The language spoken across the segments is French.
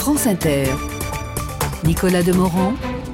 France Inter. Nicolas Demorand,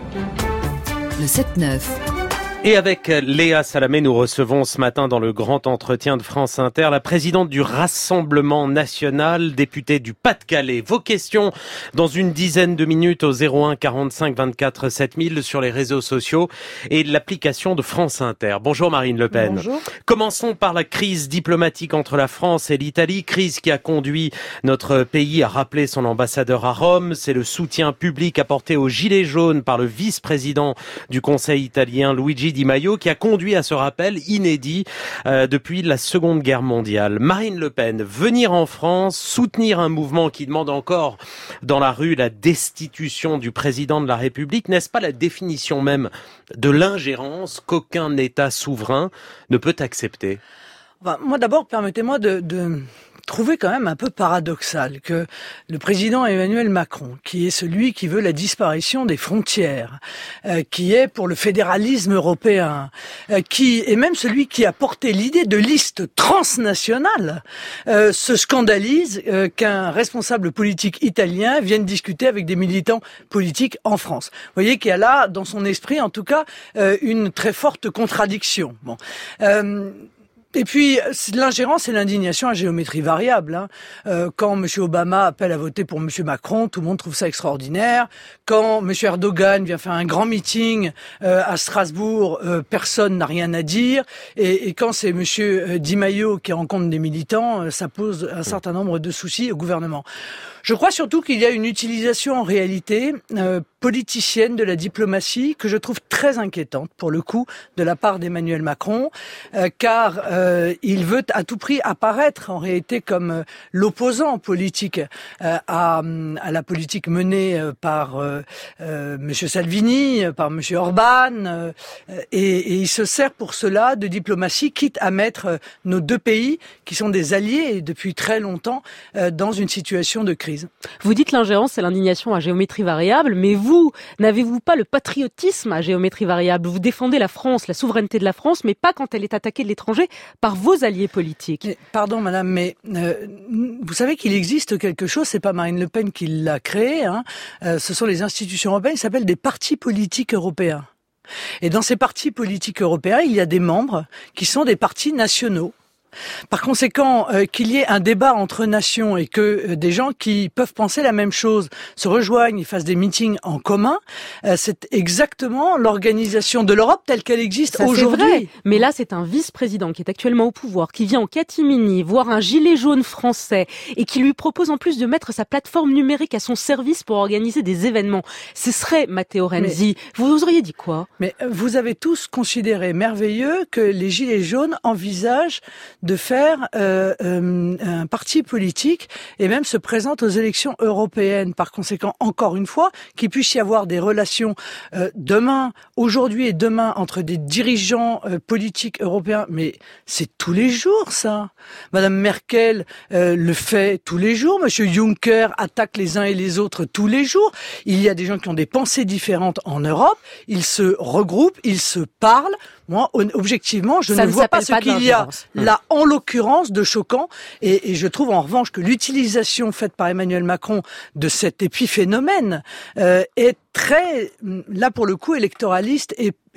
le 7-9. Et avec Léa Salamé, nous recevons ce matin dans le grand entretien de France Inter la présidente du Rassemblement national, députée du Pas-de-Calais. Vos questions dans une dizaine de minutes au 01 45 24 7000 sur les réseaux sociaux et l'application de France Inter. Bonjour Marine Le Pen. Bonjour. Commençons par la crise diplomatique entre la France et l'Italie, crise qui a conduit notre pays à rappeler son ambassadeur à Rome. C'est le soutien public apporté aux Gilets jaunes par le vice-président du Conseil italien Luigi Di Maio qui a conduit à ce rappel inédit depuis la Seconde Guerre mondiale. Marine Le Pen, venir en France, soutenir un mouvement qui demande encore dans la rue la destitution du président de la République, n'est-ce pas la définition même de l'ingérence qu'aucun État souverain ne peut accepter ? Enfin, moi d'abord, permettez-moi de trouver quand même un peu paradoxal que le président Emmanuel Macron, qui est celui qui veut la disparition des frontières, qui est pour le fédéralisme européen, qui est même celui qui a porté l'idée de liste transnationale, se scandalise qu'un responsable politique italien vienne discuter avec des militants politiques en France. Vous voyez qu'il y a là, dans son esprit en tout cas, une très forte contradiction. Bon. Et puis, l'ingérence et l'indignation à géométrie variable. Quand M. Obama appelle à voter pour M. Macron, tout le monde trouve ça extraordinaire. Quand M. Erdogan vient faire un grand meeting à Strasbourg, personne n'a rien à dire. Et quand c'est M. Di Maio qui rencontre des militants, ça pose un certain nombre de soucis au gouvernement. Je crois surtout qu'il y a une utilisation en réalité politicienne de la diplomatie que je trouve très inquiétante pour le coup de la part d'Emmanuel Macron, car il veut à tout prix apparaître en réalité comme l'opposant politique à la politique menée par M. Salvini, par M. Orban, et il se sert pour cela de diplomatie, quitte à mettre nos deux pays, qui sont des alliés depuis très longtemps, dans une situation de crise. Vous dites l'ingérence, c'est l'indignation à géométrie variable, mais vous, n'avez-vous pas le patriotisme à géométrie variable ? Vous défendez la France, la souveraineté de la France, mais pas quand elle est attaquée de l'étranger par vos alliés politiques. Pardon madame, mais vous savez qu'il existe quelque chose, c'est pas Marine Le Pen qui l'a créé, ce sont les institutions européennes, ça s'appelle des partis politiques européens. Et dans ces partis politiques européens, il y a des membres qui sont des partis nationaux. Par conséquent, qu'il y ait un débat entre nations et que des gens qui peuvent penser la même chose se rejoignent et fassent des meetings en commun, c'est exactement l'organisation de l'Europe telle qu'elle existe aujourd'hui. C'est vrai, mais là c'est un vice-président qui est actuellement au pouvoir, qui vient en catimini voir un gilet jaune français et qui lui propose en plus de mettre sa plateforme numérique à son service pour organiser des événements. Ce serait Matteo Renzi. Vous auriez dit quoi ? Mais vous avez tous considéré merveilleux que les gilets jaunes envisagent de faire un parti politique et même se présente aux élections européennes. Par conséquent, encore une fois, qu'il puisse y avoir des relations aujourd'hui et demain entre des dirigeants politiques européens, mais c'est tous les jours ça. Madame Merkel le fait tous les jours. Monsieur Juncker attaque les uns et les autres tous les jours. Il y a des gens qui ont des pensées différentes en Europe. Ils se regroupent, ils se parlent. Moi, objectivement, je ne vois pas ce qu'il y a là, en l'occurrence, de choquant. Et je trouve en revanche que l'utilisation faite par Emmanuel Macron de cet épiphénomène est très, là pour le coup, électoraliste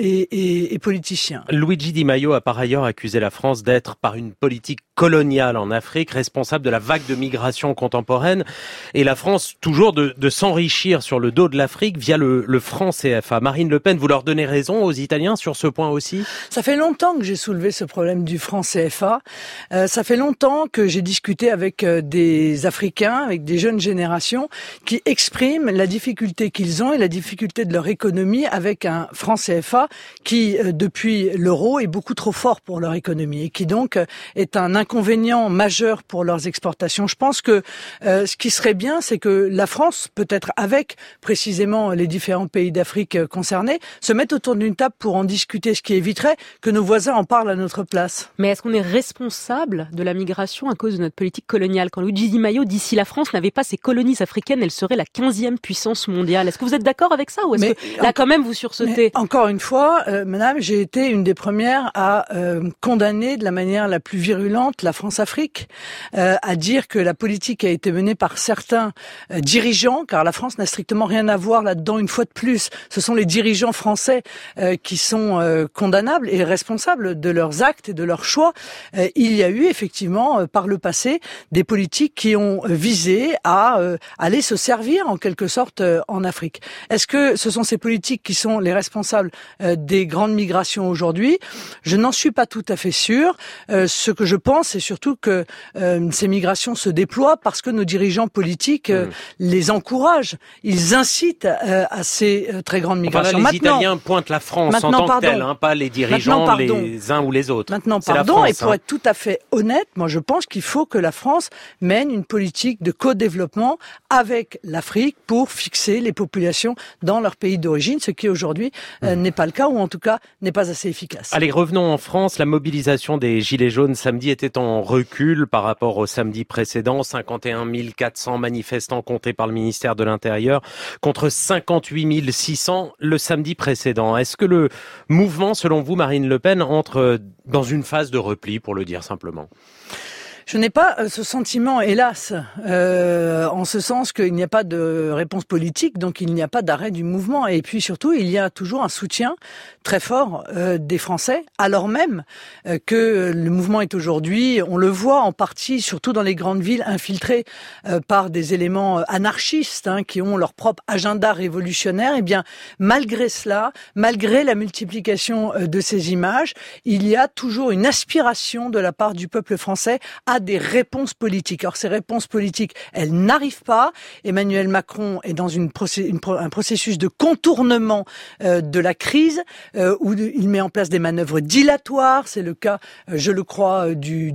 et politicien. Luigi Di Maio a par ailleurs accusé la France d'être, par une politique coloniale en Afrique, responsable de la vague de migration contemporaine. Et la France, toujours de s'enrichir sur le dos de l'Afrique via le franc CFA. Marine Le Pen, vous leur donnez raison aux Italiens sur ce point aussi ? Ça fait longtemps que j'ai soulevé ce problème du franc CFA. Ça fait longtemps que j'ai discuté avec des Africains, avec des jeunes générations qui expriment la difficulté qu'ils ont et la difficulté de leur économie avec un franc CFA qui, depuis l'euro, est beaucoup trop fort pour leur économie et qui donc est un inconvénient majeur pour leurs exportations. Je pense que ce qui serait bien, c'est que la France, peut-être avec précisément les différents pays d'Afrique concernés, se mette autour d'une table pour en discuter, ce qui éviterait que nos voisins en parlent à notre place. Mais est-ce qu'on est responsable de la migration à cause de notre politique coloniale ? Quand Luigi Di Maio dit si la France n'avait pas ses colonies africaines, elle serait la 15e puissance mondiale. Est-ce que vous êtes d'accord d'accord avec ça, ou est-ce que là quand même vous sursautez? Encore une fois, madame, j'ai été une des premières à condamner de la manière la plus virulente la France-Afrique, à dire que la politique a été menée par certains dirigeants, car la France n'a strictement rien à voir là-dedans. Une fois de plus, ce sont les dirigeants français qui sont condamnables et responsables de leurs actes et de leurs choix. Il y a eu effectivement par le passé des politiques qui ont visé à aller se servir en quelque sorte en Afrique. Est-ce que ce sont ces politiques qui sont les responsables des grandes migrations aujourd'hui? Je n'en suis pas tout à fait sûr. Ce que je pense, c'est surtout que ces migrations se déploient parce que nos dirigeants politiques les encouragent. Ils incitent à ces très grandes migrations. Enfin là, les Italiens pointent la France en tant que telle, pas les dirigeants, les uns ou les autres. Maintenant, pardon, et pour être tout à fait honnête, moi je pense qu'il faut que la France mène une politique de co-développement avec l'Afrique pour fixer les populations dans leur pays d'origine, ce qui aujourd'hui n'est pas le cas, ou en tout cas n'est pas assez efficace. Allez, revenons en France. La mobilisation des Gilets jaunes samedi était en recul par rapport au samedi précédent. 51 400 manifestants comptés par le ministère de l'Intérieur contre 58 600 le samedi précédent. Est-ce que le mouvement, selon vous, Marine Le Pen, entre dans une phase de repli, pour le dire simplement? Je n'ai pas ce sentiment, hélas, en ce sens qu'il n'y a pas de réponse politique, donc il n'y a pas d'arrêt du mouvement. Et puis surtout, il y a toujours un soutien très fort des Français, alors même que le mouvement est aujourd'hui, on le voit en partie, surtout dans les grandes villes, infiltré par des éléments anarchistes qui ont leur propre agenda révolutionnaire. Et bien, malgré cela, malgré la multiplication de ces images, il y a toujours une aspiration de la part du peuple français à des réponses politiques. Alors ces réponses politiques, elles n'arrivent pas. Emmanuel Macron est dans un processus de contournement de la crise où il met en place des manœuvres dilatoires. C'est le cas, je le crois, du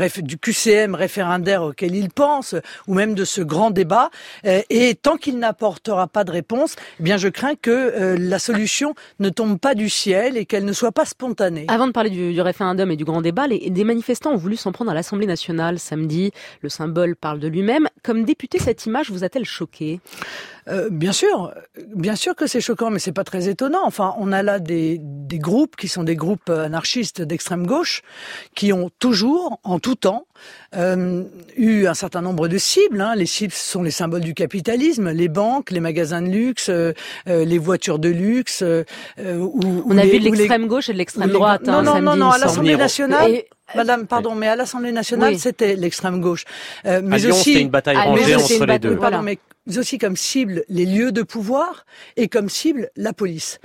QCM référendaire auquel il pense, ou même de ce grand débat. Et tant qu'il n'apportera pas de réponse, eh bien je crains que la solution ne tombe pas du ciel et qu'elle ne soit pas spontanée. Avant de parler du référendum et du grand débat, des manifestants ont voulu s'en prendre à l'Assemblée nationale samedi. Le symbole parle de lui-même. Comme député, cette image vous a-t-elle choqué? Bien sûr que c'est choquant, mais c'est pas très étonnant. Enfin, on a là des groupes qui sont des groupes anarchistes d'extrême gauche qui ont toujours, en tout temps, eu un certain nombre de cibles. Les cibles sont les symboles du capitalisme, les banques, les magasins de luxe, les voitures de luxe. On a vu de l'extrême gauche et de l'extrême droite. Non, à l'Assemblée nationale. Madame, pardon, mais à l'Assemblée nationale, c'était l'extrême gauche. Mais Lyon, c'était une bataille rangée entre les deux. Pardon, mais aussi comme cible les lieux de pouvoir et comme cible la police.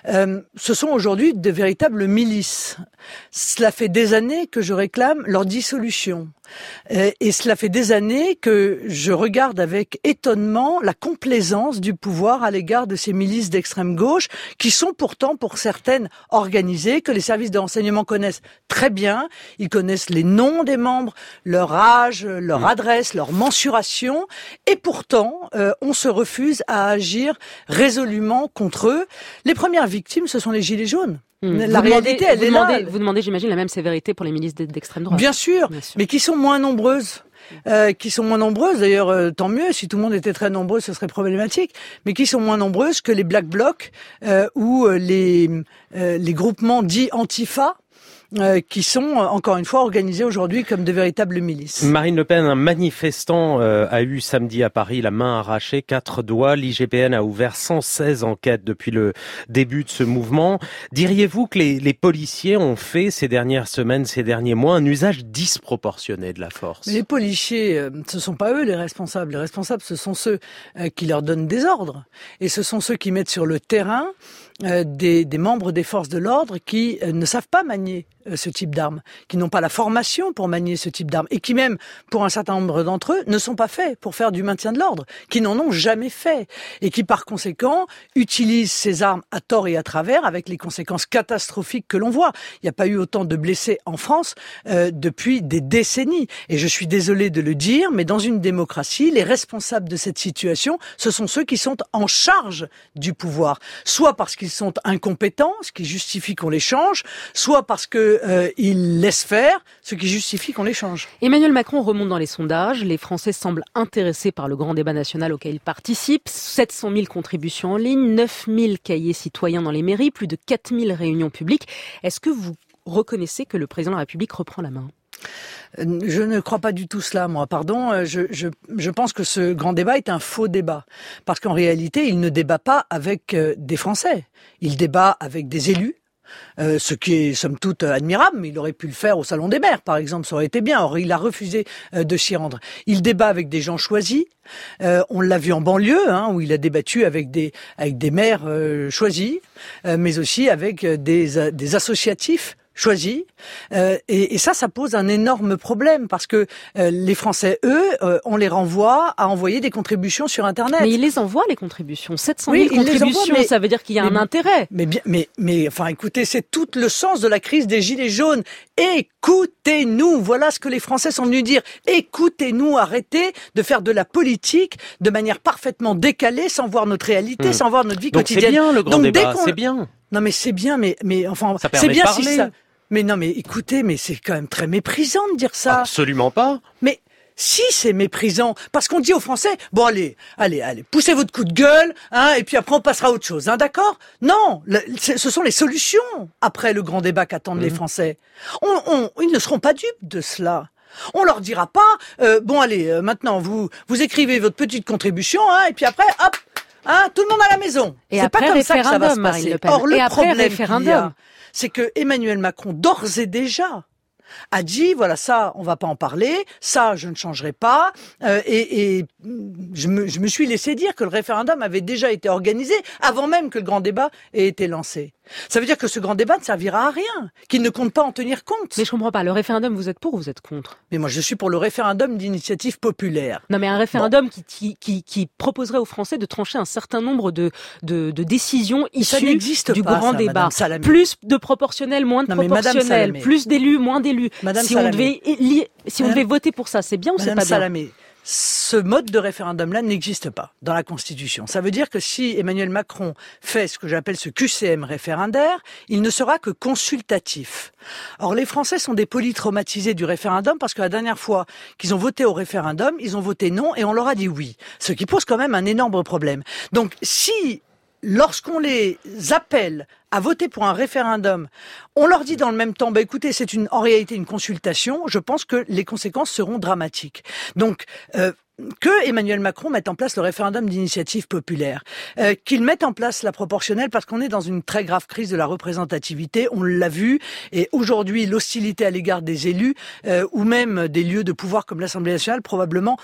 Ce sont aujourd'hui de véritables milices. Cela fait des années que je réclame leur dissolution. Et cela fait des années que je regarde avec étonnement la complaisance du pouvoir à l'égard de ces milices d'extrême gauche qui sont pourtant pour certaines organisées, que les services de renseignement connaissent très bien. Ils connaissent les noms des membres, leur âge, leur adresse, leur mensuration. Et pourtant, on se refuse à agir résolument contre eux. Les premières victimes, ce sont les Gilets jaunes. La réalité, elle est là. Vous demandez, j'imagine, la même sévérité pour les milices d'extrême droite. Bien sûr, mais qui sont moins nombreuses. D'ailleurs, tant mieux, si tout le monde était très nombreux, ce serait problématique, mais qui sont moins nombreuses que les Black Blocs ou les groupements dits Antifa, qui sont, encore une fois, organisés aujourd'hui comme de véritables milices. Marine Le Pen, un manifestant a eu samedi à Paris la main arrachée, 4 doigts. L'IGPN a ouvert 116 enquêtes depuis le début de ce mouvement. Diriez-vous que les policiers ont fait ces dernières semaines, ces derniers mois, un usage disproportionné de la force? Mais les policiers, ce sont pas eux les responsables. Les responsables, ce sont ceux qui leur donnent des ordres. Et ce sont ceux qui mettent sur le terrain des membres des forces de l'ordre qui ne savent pas manier ce type d'armes, qui n'ont pas la formation pour manier ce type d'armes et qui même, pour un certain nombre d'entre eux, ne sont pas faits pour faire du maintien de l'ordre, qui n'en ont jamais fait et qui par conséquent utilisent ces armes à tort et à travers avec les conséquences catastrophiques que l'on voit. Il n'y a pas eu autant de blessés en France depuis des décennies et je suis désolé de le dire, mais dans une démocratie, les responsables de cette situation, ce sont ceux qui sont en charge du pouvoir, soit parce qu'ils sont incompétents, ce qui justifie qu'on les change, soit parce que il laisse faire, ce qui justifie qu'on les change. Emmanuel Macron remonte dans les sondages. Les Français semblent intéressés par le grand débat national auquel il participe. 700 000 contributions en ligne, 9 000 cahiers citoyens dans les mairies, plus de 4 000 réunions publiques. Est-ce que vous reconnaissez que le président de la République reprend la main ? Je ne crois pas du tout cela, moi. Pardon, je pense que ce grand débat est un faux débat. Parce qu'en réalité, il ne débat pas avec des Français. Il débat avec des élus. Ce qui est somme toute admirable, mais il aurait pu le faire au Salon des maires, par exemple, ça aurait été bien. Or, il a refusé de s'y rendre. Il débat avec des gens choisis. On l'a vu en banlieue, où il a débattu avec des maires choisis, mais aussi avec des associatifs choisis. Et ça pose un énorme problème parce que les Français, eux, on les renvoie à envoyer des contributions sur Internet. Mais ils les envoient, les contributions. 700 000 contributions, ça veut dire qu'il y a un intérêt. Mais enfin, écoutez, c'est tout le sens de la crise des Gilets jaunes. Écoutez-nous, voilà ce que les Français sont venus dire. Écoutez-nous, arrêtez de faire de la politique de manière parfaitement décalée, sans voir notre réalité, sans voir notre vie quotidienne. Donc c'est bien le grand débat, c'est bien. Non mais c'est bien, mais enfin, ça permet c'est bien de parler. Si ça... Mais non, mais écoutez, mais c'est quand même très méprisant de dire ça. Absolument pas. Mais si c'est méprisant, parce qu'on dit aux Français, bon allez, poussez votre coup de gueule, et puis après on passera à autre chose, d'accord ? Non, ce sont les solutions après le grand débat qu'attendent les Français. Ils ne seront pas dupes de cela. On leur dira pas, bon allez, maintenant vous écrivez votre petite contribution, et puis après, hop. Tout le monde à la maison. Et c'est après, pas comme ça que ça va se passer. Or, le problème qu'il y a, c'est que Emmanuel Macron, d'ores et déjà, a dit, voilà, ça, on va pas en parler, ça, je ne changerai pas, et je me suis laissé dire que le référendum avait déjà été organisé avant même que le grand débat ait été lancé. Ça veut dire que ce grand débat ne servira à rien, qu'il ne compte pas en tenir compte. Mais je comprends pas, le référendum, vous êtes pour ou vous êtes contre ? Mais moi, je suis pour le référendum d'initiative populaire. Non, mais un référendum qui proposerait aux Français de trancher un certain nombre de décisions issues du grand débat. Plus de proportionnel, moins de proportionnel, plus d'élus, moins d'élus. Si on devait voter pour ça, c'est bien ou c'est pas bien ? Ce mode de référendum-là n'existe pas dans la Constitution. Ça veut dire que si Emmanuel Macron fait ce que j'appelle ce QCM référendaire, il ne sera que consultatif. Or, les Français sont des polytraumatisés du référendum parce que la dernière fois qu'ils ont voté au référendum, ils ont voté non et on leur a dit oui. Ce qui pose quand même un énorme problème. Donc, si lorsqu'on les appelle à voter pour un référendum, on leur dit dans le même temps, écoutez, c'est en réalité une consultation, je pense que les conséquences seront dramatiques. Donc, que Emmanuel Macron mette en place le référendum d'initiative populaire, qu'il mette en place la proportionnelle parce qu'on est dans une très grave crise de la représentativité, on l'a vu, et aujourd'hui l'hostilité à l'égard des élus ou même des lieux de pouvoir comme l'Assemblée nationale probablement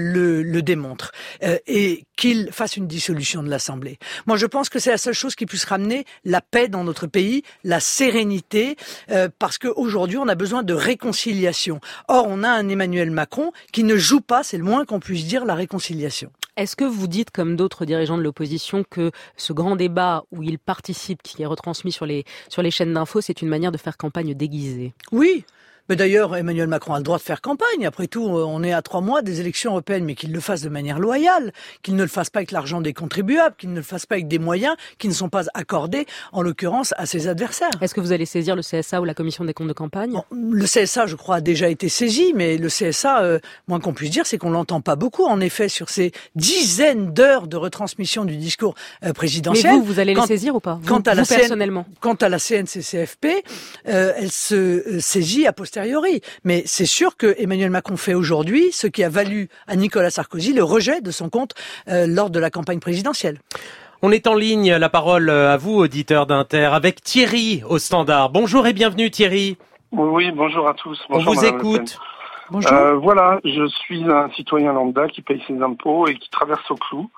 le démontre, et qu'il fasse une dissolution de l'Assemblée. Moi je pense que c'est la seule chose qui puisse ramener la paix dans notre pays, la sérénité, parce qu'aujourd'hui on a besoin de réconciliation. Or on a un Emmanuel Macron qui ne joue pas, c'est le moins qu'on puisse dire, la réconciliation. Est-ce que vous dites, comme d'autres dirigeants de l'opposition, que ce grand débat où il participe, qui est retransmis sur les chaînes d'infos, c'est une manière de faire campagne déguisée ? Oui. Mais d'ailleurs, Emmanuel Macron a le droit de faire campagne. Après tout, on est à 3 mois des élections européennes, mais qu'il le fasse de manière loyale, qu'il ne le fasse pas avec l'argent des contribuables, qu'il ne le fasse pas avec des moyens qui ne sont pas accordés, en l'occurrence, à ses adversaires. Est-ce que vous allez saisir le CSA ou la Commission des comptes de campagne ? Bon, le CSA, je crois, a déjà été saisi, mais le CSA, moins qu'on puisse dire, c'est qu'on l'entend pas beaucoup, en effet, sur ces dizaines d'heures de retransmission du discours présidentiel. Mais vous allez les saisir ou pas ? Personnellement. Quant à la CNCCFP, elle se saisit a posteriori. Mais c'est sûr que Emmanuel Macron fait aujourd'hui ce qui a valu à Nicolas Sarkozy le rejet de son compte lors de la campagne présidentielle. On est en ligne, la parole à vous, auditeurs d'Inter, avec Thierry au standard. Bonjour et bienvenue Thierry. Oui, bonjour à tous. Bonjour, on vous écoute. Bonjour. Voilà, je suis un citoyen lambda qui paye ses impôts et qui traverse au clou.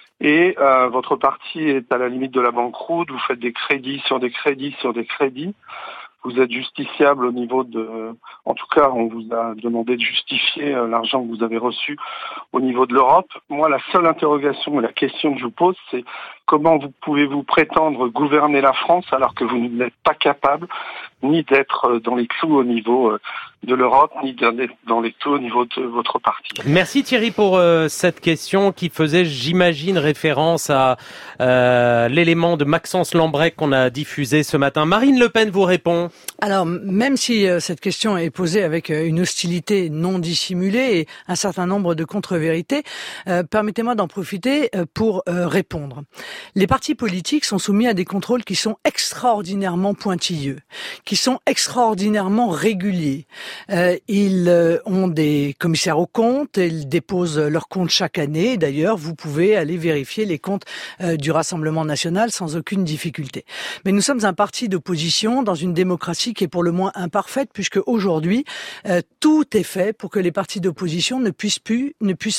Et votre parti est à la limite de la banqueroute, vous faites des crédits sur des crédits sur des crédits. Vous êtes justiciable au niveau de... En tout cas, on vous a demandé de justifier l'argent que vous avez reçu au niveau de l'Europe. Moi, la seule interrogation et la question que je vous pose, c'est Comment pouvez-vous prétendre gouverner la France alors que vous n'êtes pas capable ni d'être dans les clous au niveau de l'Europe, ni d'être dans les clous au niveau de votre parti? Merci Thierry pour cette question qui faisait, j'imagine, référence à l'élément de Maxence Lambrec qu'on a diffusé ce matin. Marine Le Pen vous répond. Alors, même si cette question est posée avec une hostilité non dissimulée et un certain nombre de contre-vérités, permettez-moi d'en profiter pour répondre. Les partis politiques sont soumis à des contrôles qui sont extraordinairement pointilleux, qui sont extraordinairement réguliers. Ils ont des commissaires aux comptes, ils déposent leurs comptes chaque année. D'ailleurs, vous pouvez aller vérifier les comptes du Rassemblement national sans aucune difficulté. Mais nous sommes un parti d'opposition dans une démocratie qui est pour le moins imparfaite, puisque aujourd'hui, tout est fait pour que les partis d'opposition ne puissent plus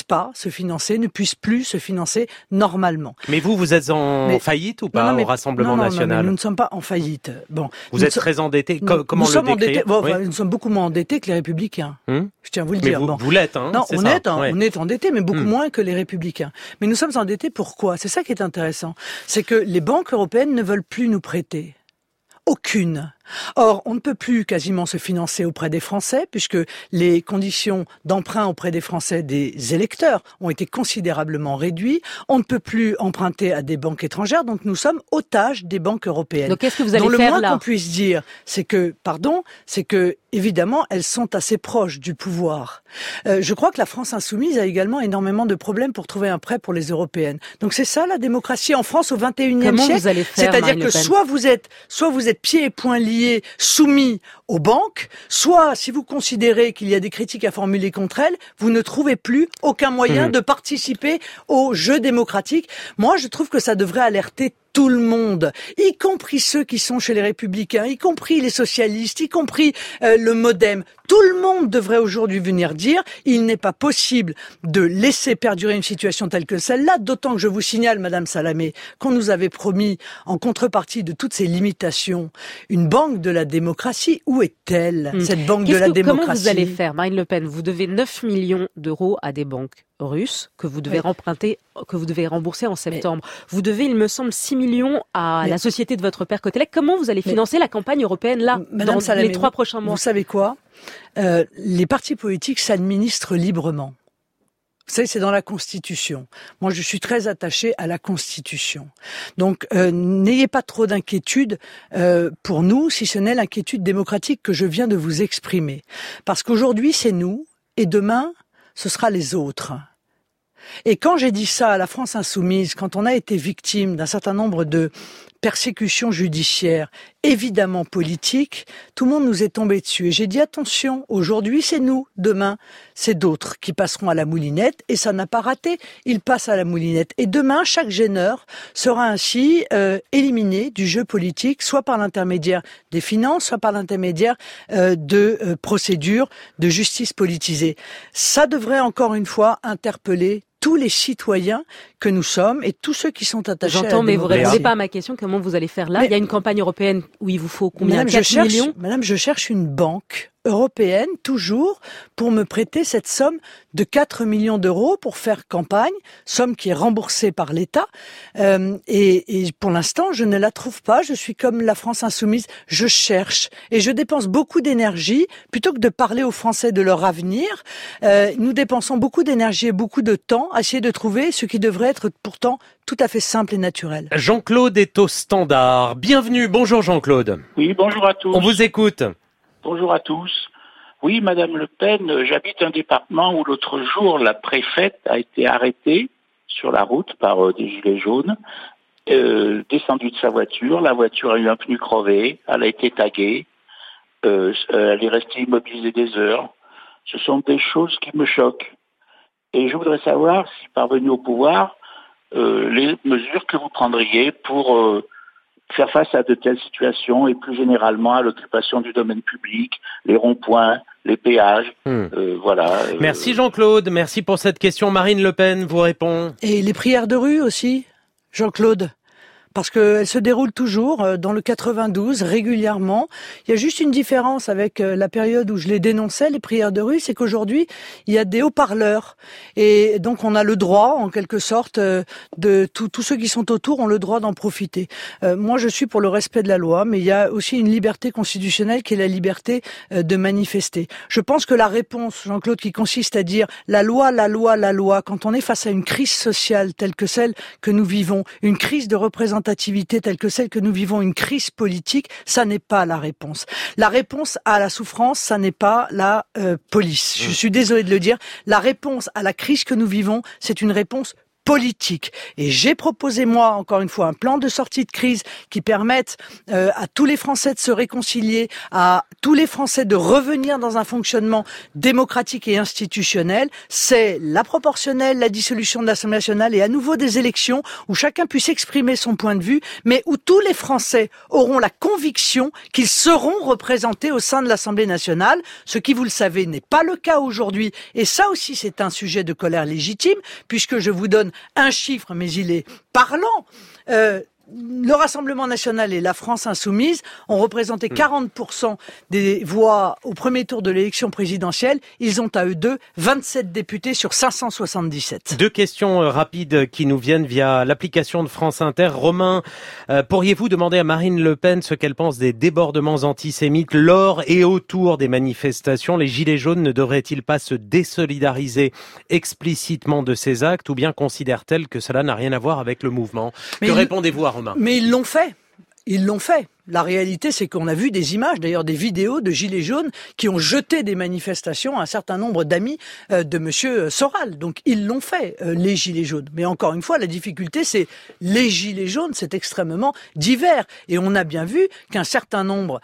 se financer normalement. Mais vous êtes en faillite ou pas au Rassemblement national? Non, nous ne sommes pas en faillite. Bon, vous êtes très endetté. Comment le décrire? Nous sommes beaucoup moins endettés que les Républicains. Je tiens à vous le dire. Vous l'êtes, hein? Non, on est endettés, mais beaucoup moins que les Républicains. Mais nous sommes endettés pourquoi? C'est ça qui est intéressant. C'est que les banques européennes ne veulent plus nous prêter. Aucune. Or, on ne peut plus quasiment se financer auprès des Français puisque les conditions d'emprunt auprès des Français des électeurs ont été considérablement réduites. On ne peut plus emprunter à des banques étrangères, donc nous sommes otages des banques européennes. Donc, qu'est-ce que vous allez faire là? Le moins qu'on puisse dire, c'est que évidemment, elles sont assez proches du pouvoir. Je crois que la France insoumise a également énormément de problèmes pour trouver un prêt pour les européennes. Donc c'est ça la démocratie en France au XXIe siècle. Comment vous allez faire, c'est-à-dire que soit vous êtes pieds et poings liés, soumis aux banques, soit si vous considérez qu'il y a des critiques à formuler contre elles, vous ne trouvez plus aucun moyen de participer au jeu démocratique. Moi, je trouve que ça devrait alerter tout le monde, y compris ceux qui sont chez les Républicains, y compris les socialistes, y compris le MoDem. Tout le monde devrait aujourd'hui venir dire il n'est pas possible de laisser perdurer une situation telle que celle-là, d'autant que je vous signale, Madame Salamé, qu'on nous avait promis, en contrepartie de toutes ces limitations, une banque de la démocratie. Où est-elle, cette banque de la démocratie? Comment vous allez faire, Marine Le Pen? Vous devez 9 millions d'euros à des banques russes que vous devez rembourser en septembre. Vous devez, il me semble, 6 millions à la société de votre père Cotelec. Comment vous allez financer la campagne européenne là, Madame dans Salamé, les 3 prochains mois? Vous savez quoi? Les partis politiques s'administrent librement. Vous savez, c'est dans la Constitution. Moi, je suis très attachée à la Constitution. Donc, n'ayez pas trop d'inquiétude pour nous, si ce n'est l'inquiétude démocratique que je viens de vous exprimer. Parce qu'aujourd'hui, c'est nous, et demain, ce sera les autres. Et quand j'ai dit ça à la France insoumise, quand on a été victime d'un certain nombre de persécutions judiciaires, évidemment politiques, tout le monde nous est tombé dessus. Et j'ai dit attention, aujourd'hui c'est nous, demain c'est d'autres qui passeront à la moulinette, et ça n'a pas raté, ils passent à la moulinette. Et demain, chaque gêneur sera ainsi éliminé du jeu politique, soit par l'intermédiaire des finances, soit par l'intermédiaire de procédures de justice politisée. Ça devrait encore une fois interpeller tous les citoyens que nous sommes et tous ceux qui sont attachés à la démocratie. Mais vous ne répondez pas à ma question, comment vous allez faire là? Il y a une campagne européenne où il vous faut combien? 4 millions? Madame, je cherche une banque européenne, toujours, pour me prêter cette somme de 4 millions d'euros pour faire campagne, somme qui est remboursée par l'État. Et pour l'instant, je ne la trouve pas. Je suis comme la France insoumise. Je cherche. Et je dépense beaucoup d'énergie. Plutôt que de parler aux Français de leur avenir, nous dépensons beaucoup d'énergie et beaucoup de temps à essayer de trouver ce qui devrait être pourtant tout à fait simple et naturel. Jean-Claude est au standard. Bienvenue. Bonjour Jean-Claude. Oui, bonjour à tous. On vous écoute. Bonjour à tous. Oui, Madame Le Pen, j'habite un département où l'autre jour, la préfète a été arrêtée sur la route par des gilets jaunes, descendue de sa voiture. La voiture a eu un pneu crevé, elle a été taguée, elle est restée immobilisée des heures. Ce sont des choses qui me choquent. Et je voudrais savoir, si parvenu au pouvoir, les mesures que vous prendriez pour faire face à de telles situations et plus généralement à l'occupation du domaine public, les ronds-points, les péages, voilà. Merci Jean-Claude, merci pour cette question. Marine Le Pen vous répond. Et les prières de rue aussi, Jean-Claude. parce qu'elle se déroule toujours dans le 92, régulièrement. Il y a juste une différence avec la période où je les dénonçais, les prières de rue, c'est qu'aujourd'hui, il y a des haut-parleurs. Et donc, on a le droit, en quelque sorte, de tous ceux qui sont autour ont le droit d'en profiter. Moi, je suis pour le respect de la loi, mais il y a aussi une liberté constitutionnelle qui est la liberté de manifester. Je pense que la réponse, Jean-Claude, qui consiste à dire la loi, la loi, la loi, quand on est face à une crise sociale telle que celle que nous vivons, une crise de représentativité telle que celle que nous vivons, une crise politique, ça n'est pas la réponse. La réponse à la souffrance, ça n'est pas la police. Je suis désolé de le dire. La réponse à la crise que nous vivons, c'est une réponse politique. Et j'ai proposé, moi, encore une fois, un plan de sortie de crise qui permette à tous les Français de se réconcilier, à tous les Français de revenir dans un fonctionnement démocratique et institutionnel. C'est la proportionnelle, la dissolution de l'Assemblée nationale et à nouveau des élections où chacun puisse exprimer son point de vue, mais où tous les Français auront la conviction qu'ils seront représentés au sein de l'Assemblée nationale, ce qui, vous le savez, n'est pas le cas aujourd'hui. Et ça aussi, c'est un sujet de colère légitime, puisque je vous donne un chiffre, mais il est parlant. Le Rassemblement national et la France insoumise ont représenté 40% des voix au premier tour de l'élection présidentielle. Ils ont à eux deux 27 députés sur 577. Deux questions rapides qui nous viennent via l'application de France Inter. Romain, pourriez-vous demander à Marine Le Pen ce qu'elle pense des débordements antisémites lors et autour des manifestations? Les Gilets jaunes ne devraient-ils pas se désolidariser explicitement de ces actes ou bien considère-t-elle que cela n'a rien à voir avec le mouvement? Que répondez-vous à Romain? Mais ils l'ont fait. Ils l'ont fait. La réalité, c'est qu'on a vu des images, d'ailleurs des vidéos de Gilets jaunes qui ont jeté des manifestations à un certain nombre d'amis de Monsieur Soral. Donc ils l'ont fait, les Gilets jaunes. Mais encore une fois, la difficulté, c'est les Gilets jaunes, c'est extrêmement divers. Et on a bien vu qu'un certain nombre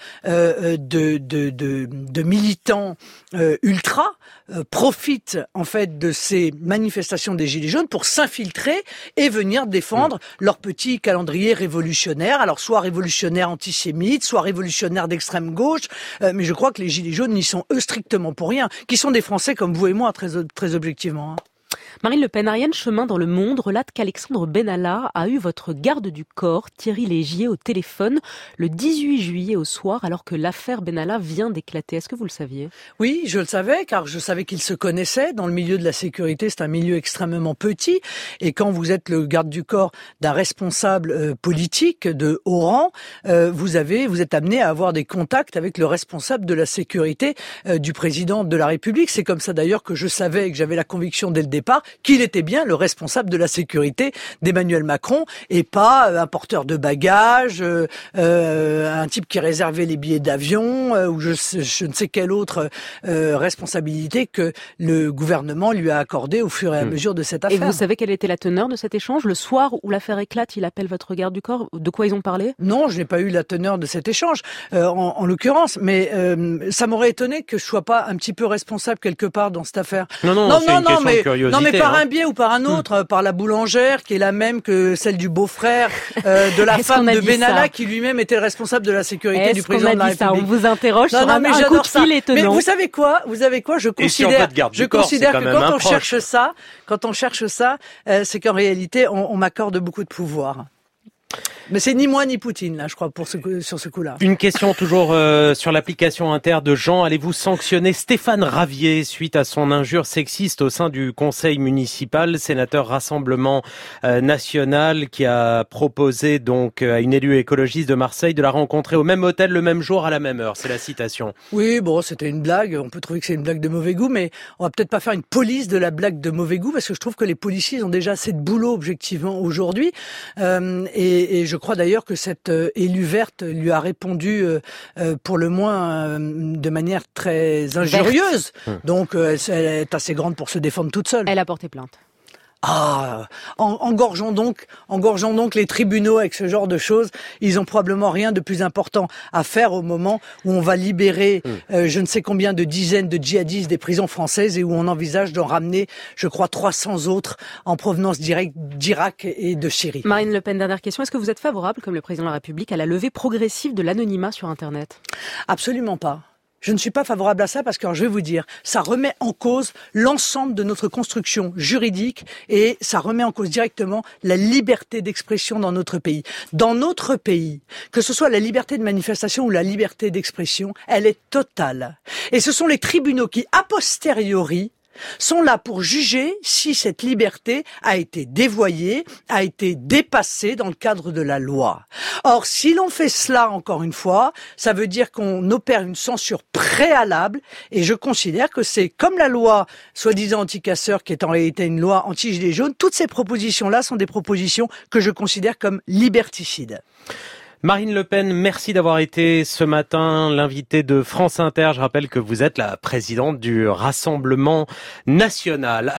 de militants ultra profitent en fait de ces manifestations des Gilets jaunes pour s'infiltrer et venir défendre leur petit calendrier révolutionnaire. Alors soit révolutionnaire antisémite, soit révolutionnaire d'extrême gauche, mais je crois que les Gilets jaunes n'y sont eux strictement pour rien, qui sont des Français comme vous et moi, très objectivement. Marine Le Pen, Ariane Chemin dans Le Monde relate qu'Alexandre Benalla a eu votre garde du corps, Thierry Légier, au téléphone le 18 juillet au soir, alors que l'affaire Benalla vient d'éclater. Est-ce que vous le saviez? Oui, je le savais, car je savais qu'ils se connaissaient. Dans le milieu de la sécurité, c'est un milieu extrêmement petit. Et quand vous êtes le garde du corps d'un responsable politique de haut rang, vous êtes amené à avoir des contacts avec le responsable de la sécurité du président de la République. C'est comme ça d'ailleurs que je savais et que j'avais la conviction dès le départ qu'il était bien le responsable de la sécurité d'Emmanuel Macron et pas un porteur de bagages, un type qui réservait les billets d'avion ou je ne sais quelle autre responsabilité que le gouvernement lui a accordée au fur et à mesure de cette affaire. Et vous savez quelle était la teneur de cet échange? Le soir où l'affaire éclate, il appelle votre garde du corps. De quoi ils ont parlé? Non, je n'ai pas eu la teneur de cet échange, en l'occurrence, mais ça m'aurait étonné que je sois pas un petit peu responsable quelque part dans cette affaire. Non, c'est une question de curiosité. Non, mais par un biais ou par un autre, par la boulangère qui est la même que celle du beau-frère de la femme de Benalla qui lui-même était le responsable de la sécurité du président de la République. On vous interroge sur un coup de fil étonnant. Mais vous savez quoi? Je considère que quand on cherche ça, c'est qu'en réalité, on m'accorde beaucoup de pouvoir. Mais c'est ni moi ni Poutine, là, je crois, sur ce coup-là. Une question toujours sur l'application Inter de Jean. Allez-vous sanctionner Stéphane Ravier suite à son injure sexiste au sein du conseil municipal, sénateur Rassemblement National, qui a proposé donc à une élue écologiste de Marseille de la rencontrer au même hôtel le même jour à la même heure. C'est la citation. Oui, bon, c'était une blague. On peut trouver que c'est une blague de mauvais goût, mais on va peut-être pas faire une police de la blague de mauvais goût parce que je trouve que les policiers ont déjà assez de boulot objectivement aujourd'hui. Et je crois d'ailleurs que cette élue verte lui a répondu pour le moins de manière très injurieuse. Donc elle est assez grande pour se défendre toute seule. Elle a porté plainte. Engorgeons donc les tribunaux avec ce genre de choses. Ils ont probablement rien de plus important à faire au moment où on va libérer je ne sais combien de dizaines de djihadistes des prisons françaises et où on envisage d'en ramener, je crois, 300 autres en provenance directe d'Irak et de Syrie. Marine Le Pen, dernière question. Est-ce que vous êtes favorable, comme le président de la République, à la levée progressive de l'anonymat sur Internet? Absolument pas. Je ne suis pas favorable à ça parce que, alors, je vais vous dire, ça remet en cause l'ensemble de notre construction juridique et ça remet en cause directement la liberté d'expression dans notre pays. Dans notre pays, que ce soit la liberté de manifestation ou la liberté d'expression, elle est totale. Et ce sont les tribunaux qui, a posteriori, sont là pour juger si cette liberté a été dévoyée, a été dépassée dans le cadre de la loi. Or, si l'on fait cela, encore une fois, ça veut dire qu'on opère une censure préalable, et je considère que c'est comme la loi soi-disant anti-casseurs, qui est en réalité une loi anti-gilets jaunes. Toutes ces propositions-là sont des propositions que je considère comme liberticides. Marine Le Pen, merci d'avoir été ce matin l'invitée de France Inter. Je rappelle que vous êtes la présidente du Rassemblement national.